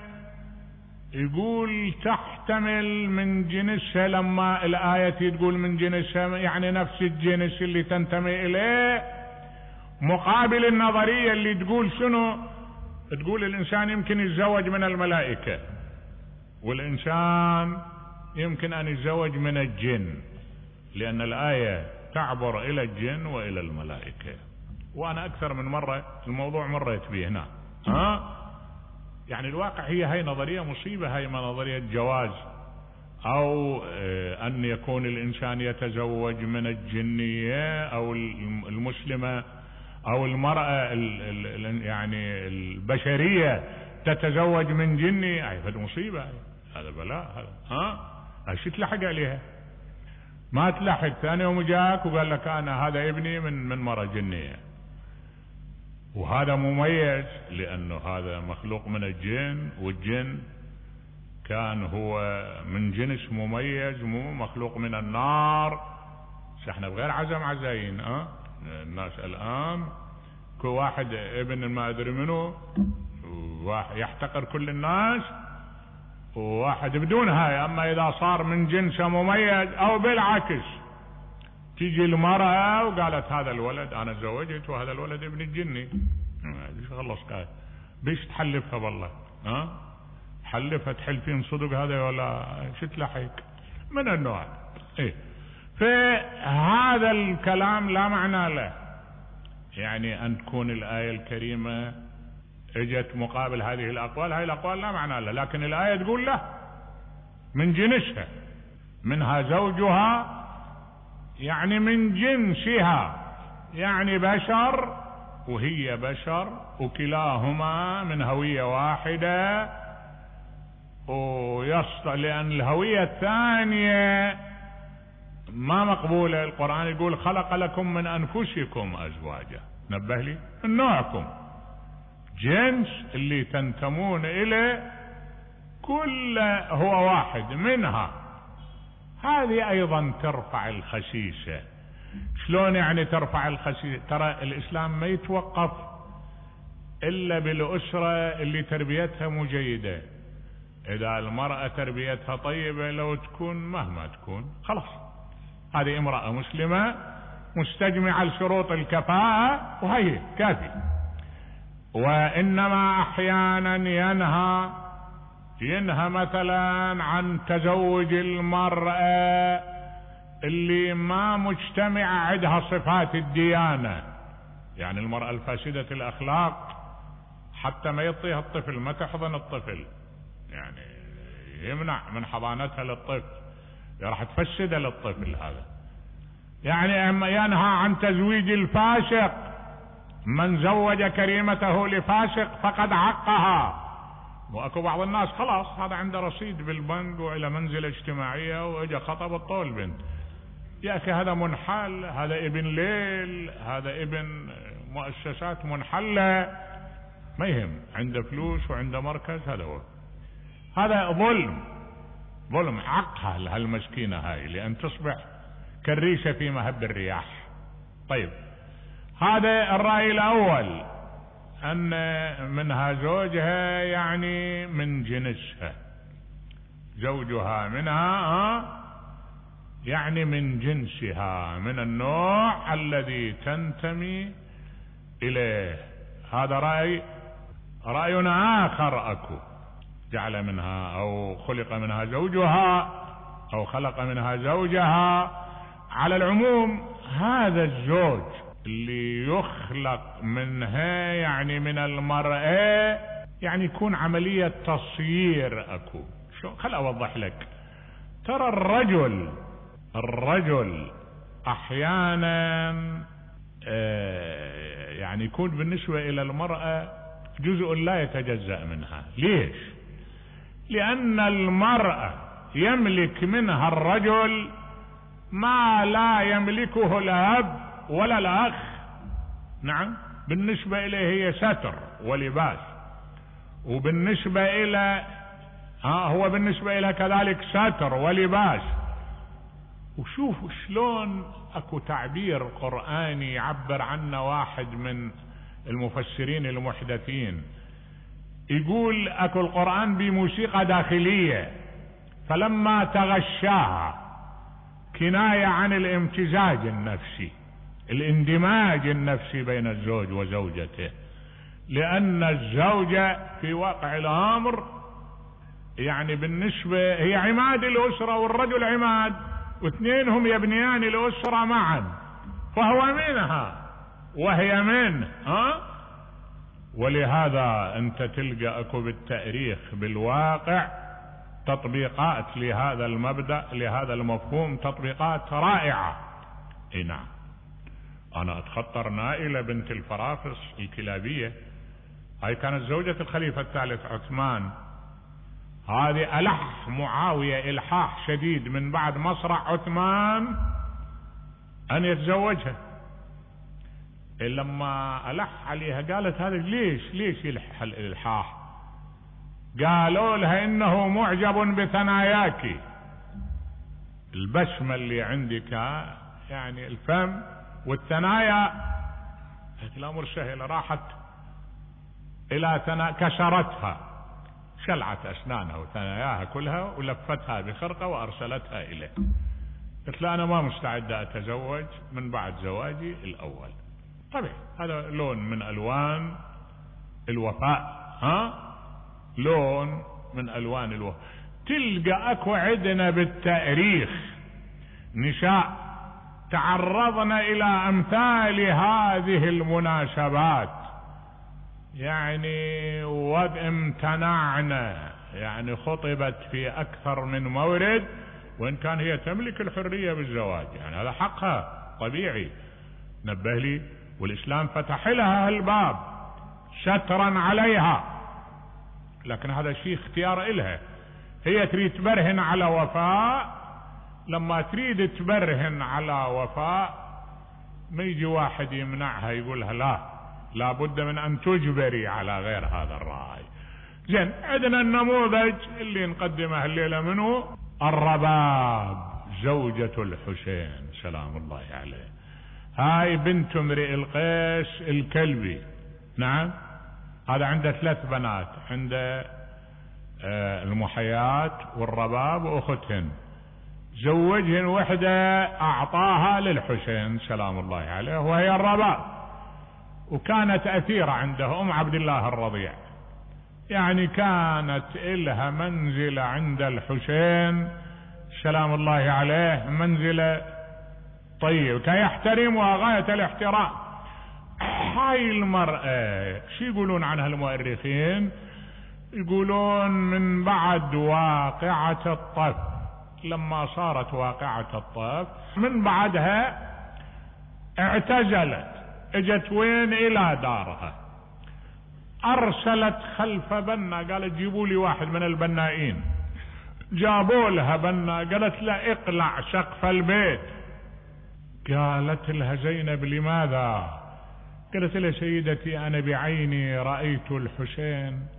يقول تحتمل من جنسها. لما الآية تقول من جنسها يعني نفس الجنس اللي تنتمي إليه، مقابل النظرية اللي تقول شنو؟ تقول الإنسان يمكن يتزوج من الملائكة، والإنسان يمكن أن يتزوج من الجن، لأن الآية تعبر إلى الجن وإلى الملائكة. وأنا أكثر من مرة الموضوع مريت به هنا. ها يعني الواقع هي هاي نظرية مصيبة، هاي ما نظرية جواز او ان يكون الانسان يتزوج من الجنية او المسلمة او المرأة يعني البشرية تتزوج من جني. هاي فد مصيبة، هذا بلاء هذا. ها ايش تلحق عليها؟ ما تلحق. ثاني يوم جاك وقال لك انا هذا ابني من من مرأة جنية، وهذا مميز لأنه هذا مخلوق من الجن، والجن كان هو من جنس مميز، مو مخلوق من النار. احنا بغير عزم عزاين. اه الناس الآن كل واحد ابن ما أدري منه يحتقر كل الناس، وواحد بدون هاي. أما إذا صار من جنسه مميز أو بالعكس، تيجي المرأة وقالت هذا الولد أنا تزوجت وهذا الولد ابن الجني، خلص قاعد بيش تحلفها بالله. ها حلفها تحلفين صدق هذا ولا شت لحق من النوع. ايه فهذا الكلام لا معنى له. يعني أن تكون الآية الكريمة اجت مقابل هذه الأقوال، هذه الأقوال لا معنى له، لكن الآية تقول له من جنسها، منها زوجها يعني من جنسها، يعني بشر وهي بشر، وكلاهما من هوية واحدة. ويسطع لأن الهوية الثانية ما مقبولة. القرآن يقول خلق لكم من أنفسكم أزواجا، نبه لي من نوعكم، جنس اللي تنتمون إليه كل هو واحد منها. هذه أيضا ترفع الخسيسة. شلون يعني ترفع الخسيسة؟ ترى الإسلام ما يتوقف إلا بالأسرة اللي تربيتها مو جيدة. إذا المرأة تربيتها طيبة لو تكون مهما تكون خلاص هذه امرأة مسلمة مستجمعة لشروط الكفاءة وهي كافي. وإنما أحيانا ينهى ينهى مثلا عن تزوج المرأة اللي ما مجتمع عندها صفات الديانة، يعني المرأة الفاسدة الأخلاق حتى ما يعطيها الطفل، ما تحضن الطفل، يعني يمنع من حضانتها للطفل، راح تفسد للطفل هذا. يعني اما ينهى عن تزويج الفاسق، من زوج كريمته لفاسق فقد عقها. واكو بعض الناس خلاص هذا عنده رصيد بالبنك والى منزلة اجتماعية واجا خطب الطول بنت. يا اخي هذا منحل، هذا ابن ليل، هذا ابن مؤسسات منحلة، ما يهم، عنده فلوس وعنده مركز، هذا هو. هذا ظلم. ظلم عقها هالمسكينة هاي لأن تصبح كالريشة في مهب الرياح. طيب هذا الرأي الأول، أن منها زوجها يعني من جنسها، زوجها منها يعني من جنسها، من النوع الذي تنتمي إليه. هذا رأي. رأي آخر أكو، جعل منها أو خلق منها زوجها أو خلق منها زوجها. على العموم هذا الزوج اللي يخلق منها يعني من المرأة يعني يكون عملية تصيير أكو. شو خل أوضح لك. ترى الرجل الرجل أحيانا آه يعني يكون بالنسبة إلى المرأة جزء لا يتجزأ منها. ليش؟ لأن المرأة يملك منها الرجل ما لا يملكه الأب ولا الأخ. نعم، بالنسبة إليه هي ستر ولباس، وبالنسبة إلى ها هو بالنسبة إلى كذلك ستر ولباس. وشوفوا شلون اكو تعبير قرآني يعبر عنه واحد من المفسرين المحدثين، يقول اكو القرآن بموسيقى داخلية، فلما تغشاها كناية عن الامتزاج النفسي، الاندماج النفسي بين الزوج وزوجته، لأن الزوجة في واقع الأمر يعني بالنسبة هي عماد الأسرة والرجل عماد، واثنينهم يبنيان الأسرة معا، فهو منها وهي منه. ها؟ ولهذا أنت تلقى أكو بالتاريخ بالواقع تطبيقات لهذا المبدأ، لهذا المفهوم، تطبيقات رائعة. اي نعم. انا اتخطر نائلة بنت الفرافص الكلابية، هاي كانت زوجة الخليفة الثالث عثمان، هذه ألح معاوية إلحاح شديد من بعد مصرع عثمان أن يتزوجها. لما ألح عليها قالت هذا ليش ليش يلح الإلحاح؟ قالوا لها إنه معجب بثناياك، البسمة اللي عندك يعني الفم والثنايا. الأمر سهل، راحت إلى ثنا كسرتها، شلعت أسنانها وثناياها كلها ولفتها بخرقة وأرسلتها إليه. قلت له أنا ما مستعدة أتزوج من بعد زواجي الأول. طبعا هذا لون من ألوان الوفاء، ها؟ لون من ألوان الوفاء. تلقى أكو عندنا بالتاريخ نساء تعرضنا إلى أمثال هذه المناسبات يعني وامتنعنا، يعني خطبت في أكثر من مورد وإن كان هي تملك الحرية بالزواج، يعني هذا حقها طبيعي، نبه لي، والإسلام فتح لها الباب سترا عليها، لكن هذا شيء اختيار إلها. هي تريد تبرهن على وفاء، لما تريد تبرهن على وفاء ما يجي واحد يمنعها يقولها لا لابد من أن تجبري على غير هذا الرأي. زين، عندنا النموذج اللي نقدمه الليلة منه الرباب، زوجة الحسين سلام الله عليه. هاي بنت امرئ القيس الكلبي. نعم، هذا عنده ثلاث بنات، عنده آه المحيات والرباب وأختهن، زوجهن وحدة أعطاها للحسين سلام الله عليه وهي الرباب، وكانت أثيرة عنده أم عبد الله الرضيع، يعني كانت إلها منزلة عند الحسين سلام الله عليه، منزلة طيب كان يحترمها غاية الاحترام. هاي المرأة شو يقولون عنها المؤرخين؟ يقولون من بعد واقعة الطف، لما صارت واقعة الطف من بعدها اعتزلت، اجت وين؟ الى دارها، ارسلت خلف بنا، قالت جيبوا لي واحد من البنائين، جابوا لها بنا، قالت لا اقلع سقف البيت. قالت لها زينب لماذا؟ قالت لها سيدتي انا بعيني رأيت الحسين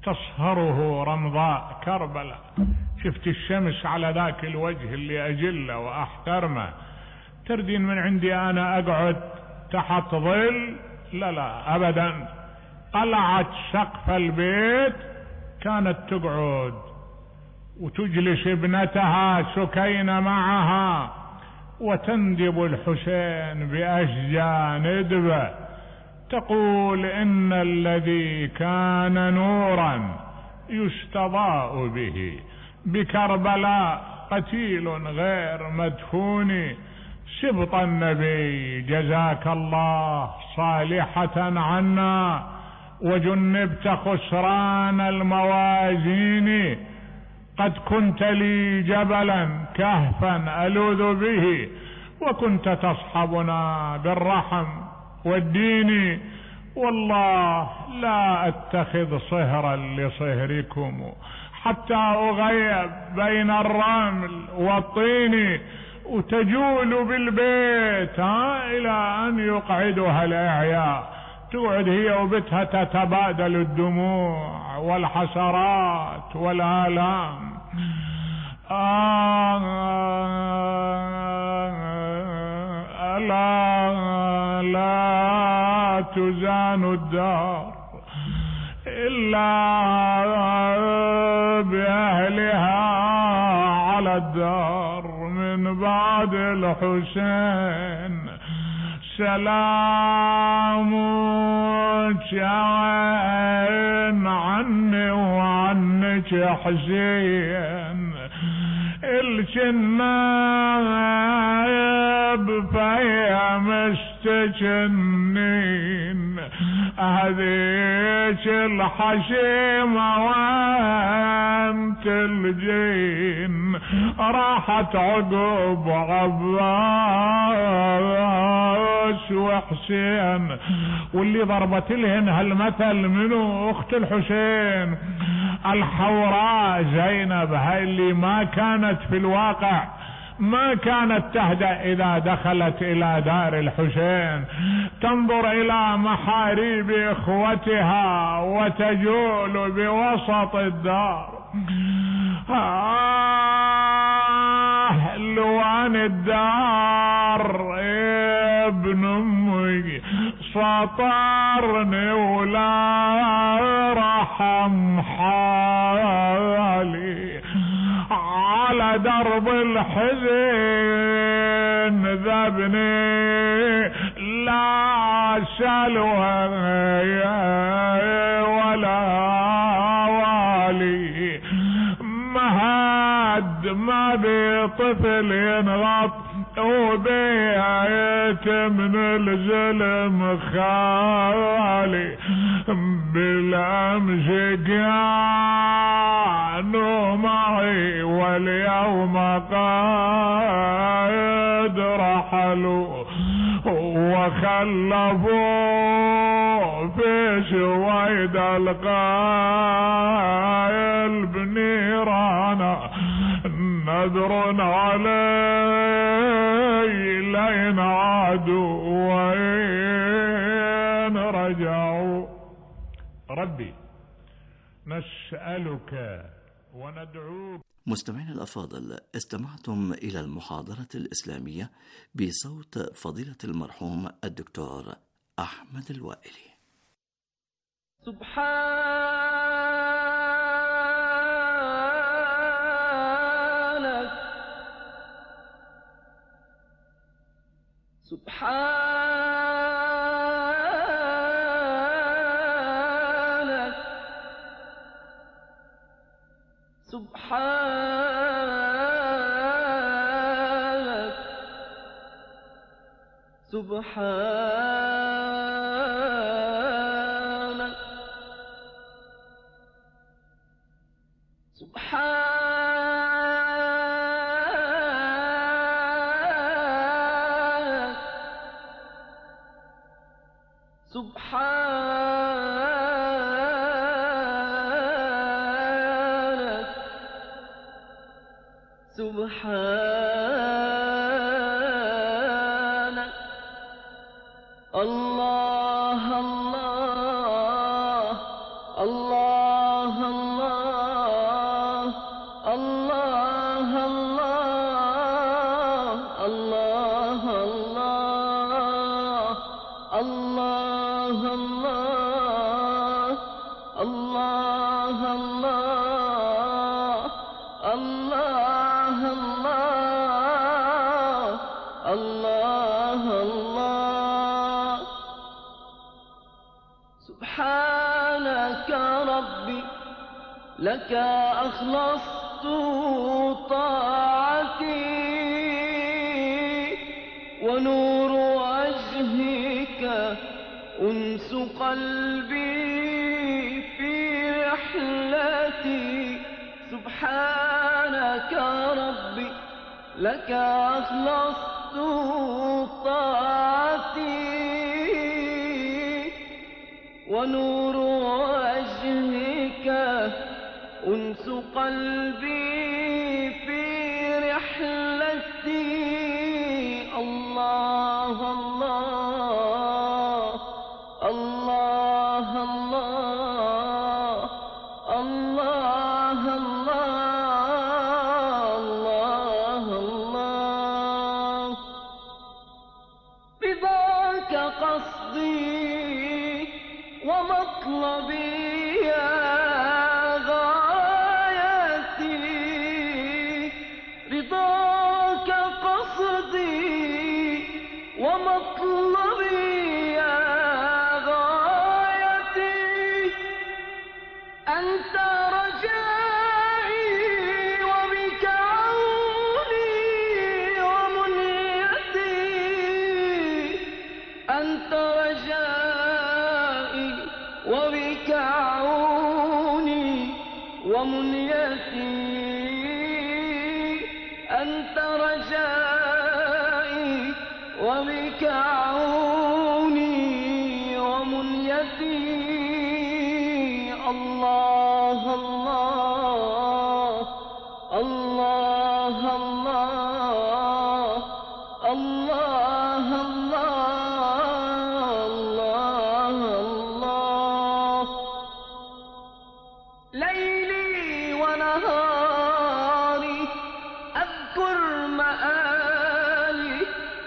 تصهره رمضاء كربلاء. شفت الشمس على ذاك الوجه اللي أجله وأحترمه، تردين من عندي أنا أقعد تحت ظل؟ لا لا أبدا. طلعت سقف البيت كانت تقعد وتجلس ابنتها سكينة معها وتندب الحسين بأشجى ندبة، تقول إن الذي كان نورا يستضاء به بكربلاء قتيل غير مدفون. سبط النبي جزاك الله صالحة عنا، وجنبت خسران الموازين. قد كنت لي جبلا كهفا ألوذ به، وكنت تصحبنا بالرحم والدين. والله لا أتخذ صهرا لصهركم حتى أغيب بين الرمل والطين، وتجول بالبيت ها إلى أن يقعدها الإعياء. تقعد هي وبتها تتبادل الدموع والحسرات والآلام. آه لا لا تزان الدار إلا بأهلها على الدار من بعد الحسين. سلامك يا عين عني وعنك حسين، الجناب فيا مستجنين. هذيك الحشيمة وانت الجين، راحت عقب عباس وحسين. واللي ضربت لهن هالمثل منو؟ اخت الحسين الحوراء زينب، هاي اللي ما كانت في الواقع ما كانت تهدأ إذا دخلت إلى دار الحسين، تنظر إلى محاريب إخوتها وتجول بوسط الدار. آه لوان الدار ابن أمي سطرني ولا رحم حالي، على درب الحزن ذبني لا سلوى ولا والي. مهد ما بطفل ينغط وبيت من الظلم خالي، بالامس كانوا معي واليوم قد رحلوا، وخلفوا في سويد القائل بنيرانا نذر علي لين عادوا وين رجعوا. ربي نسألك وندعوك. مستمعينا الأفاضل، استمعتم إلى المحاضرة الإسلامية بصوت فضيلة المرحوم الدكتور أحمد الوائلي. سبحانك سبحانك سبحانك سبحانك سبحانك سبحانك سبحانك. الله الله الله سبحانك ربي لك أخلصت طاعتي ونور وجهك أنس قلبي في رحلتي سبحانك ربي لك أخلصت طاعتي ونور وجهك أنس قلبي في رحلتي الله الله الله الله الله الله الله رضاك قصدي ومطلبي يا غايتي رضاك قصدي ومطلبي يا غايتي أنت رجائي وبك عوني ومنيتي أنت رجائي وبك عوني ومنيتي أنت رجائي وبك عوني ومنيتي الله الله الله الله الله الله الله ليلي ونهاري أذكر مآلي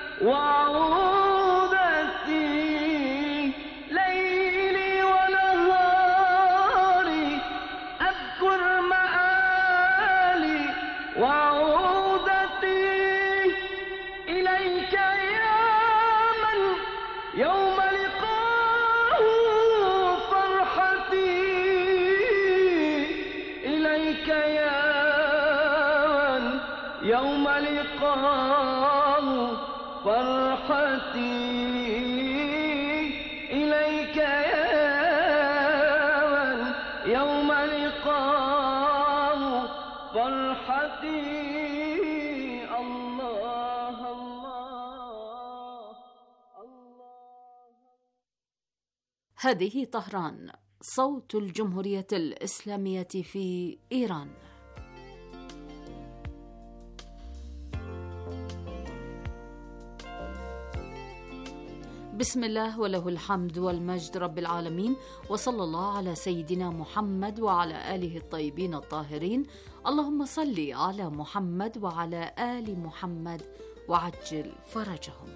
وعودتي ليلي ونهاري أذكر مآلي وعودتي إليك يا من يوم لقاه فرحتي إليك يا من يوم لقاه فرحتي إليك يا من يوم لقاه فرحتي الله الله الله. هذه طهران، صوت الجمهورية الإسلامية في إيران. بسم الله وله الحمد والمجد رب العالمين، وصلى الله على سيدنا محمد وعلى آله الطيبين الطاهرين. اللهم صل على محمد وعلى آل محمد وعجل فرجهم.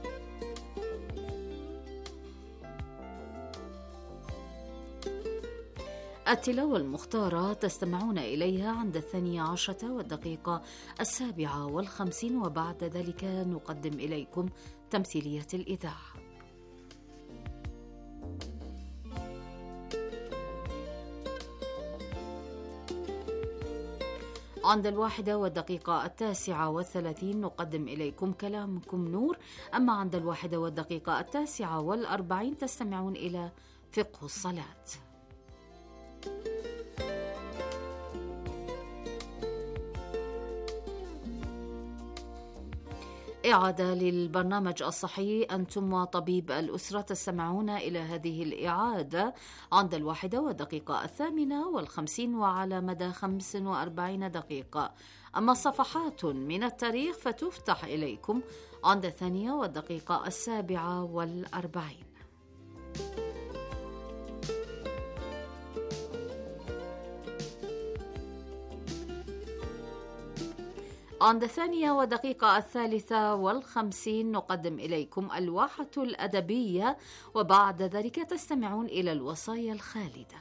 التلاوة المختارة تستمعون إليها عند الثانية عشرة والدقيقة السابعة والخمسين، وبعد ذلك نقدم إليكم تمثيلية الإذاعة. عند الواحدة والدقيقة التاسعة والثلاثين نقدم إليكم كلامكم نور، أما عند الواحدة والدقيقة التاسعة والأربعين تستمعون إلى فقه الصلاة. إعادة للبرنامج الصحي أنتم وطبيب الأسرة، تستمعون إلى هذه الإعادة عند الواحدة والدقيقة الثامنة والخمسين وعلى مدى خمس وأربعين دقيقة. أما صفحات من التاريخ فتفتح إليكم عند الثانية والدقيقة السابعة والأربعين. عند الثانية ودقيقة الثالثة والخمسين نقدم إليكم الواحة الأدبية، وبعد ذلك تستمعون إلى الوصايا الخالدة.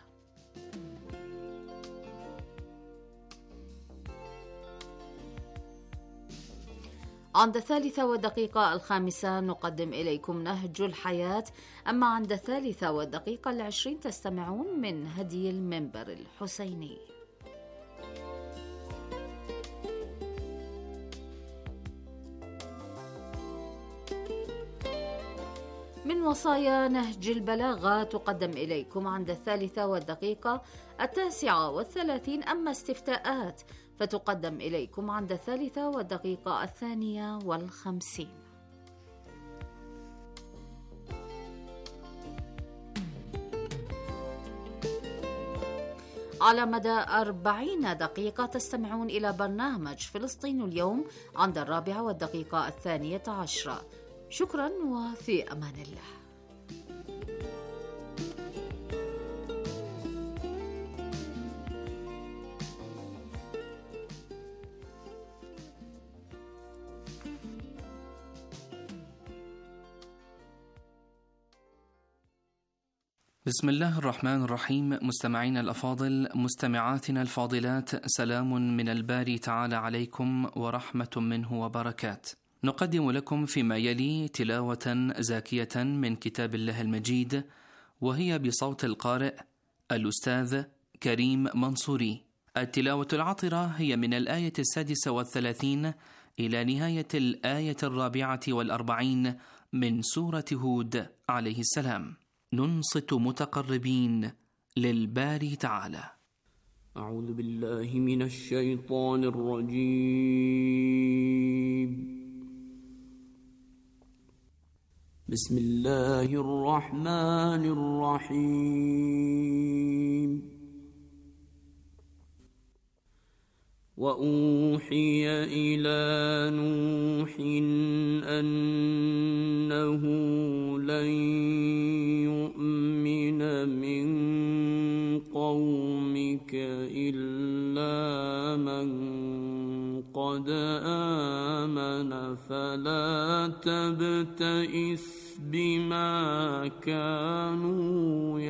عند الثالثة والدقيقة الخامسة نقدم إليكم نهج الحياة، أما عند الثالثة والدقيقة العشرين تستمعون من هدي المنبر الحسيني. من وصايا نهج البلاغة تقدم إليكم عند الثالثة والدقيقة التاسعة والثلاثين، أما استفتاءات فتقدم إليكم عند الثالثة والدقيقة الثانية والخمسين. على مدى أربعين دقيقة تستمعون إلى برنامج فلسطين اليوم عند الرابعة والدقيقة الثانية عشرة. شكرا وفي أمان الله. بسم الله الرحمن الرحيم. مستمعينا الأفاضل، مستمعاتنا الفاضلات، سلام من الباري تعالى عليكم ورحمة منه وبركات. نقدم لكم فيما يلي تلاوة زاكية من كتاب الله المجيد، وهي بصوت القارئ الأستاذ كريم منصوري. التلاوة العطرة هي من الآية السادسة والثلاثين إلى نهاية الآية الرابعة والأربعين من سورة هود عليه السلام. ننصت متقربين للباري تعالى. أعوذ بالله من الشيطان الرجيم. بسم الله الرحمن الرحيم. وأوحي إلى نوح أنه لن يؤمن من قومك إلا من قد آمن فلا تبتئس بما كانوا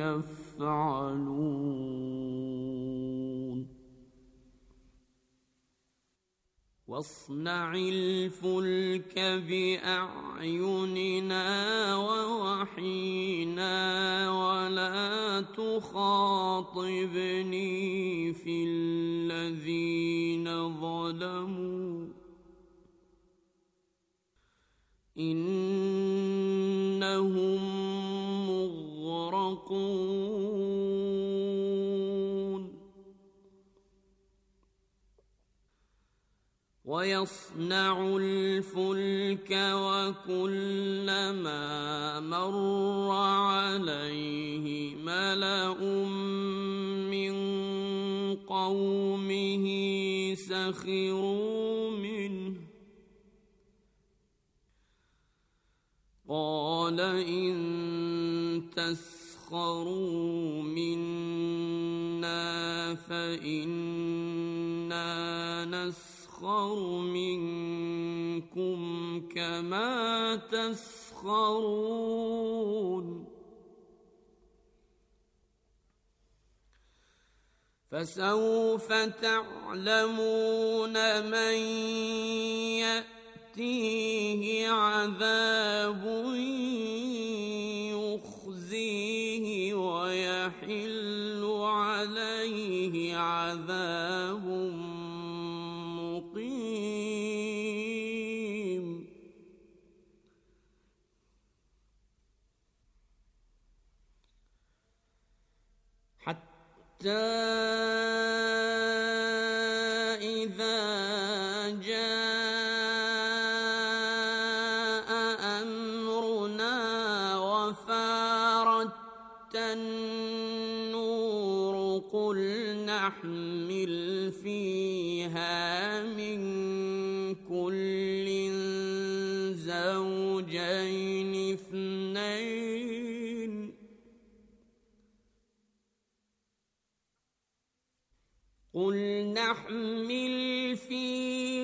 يفعلون. واصنع الفلك بأعيننا ووحينا ولا تخاطبني في الذين ظلموا إنهم مغرقون. ويصنع الفلك وكلما مر عليه ملأ من قومه سخروا منه قال إن تسخروا منا فإنا نسخر منكم كما تسخرون. فسوف تعلمون من يأتيه عذاب يخزيه ويحل عليه عذاب مقيم. حتى إذا جاء أمرنا وفارت النور قل نحمل فيها من كل زوجين اثنين قل نحمل فيها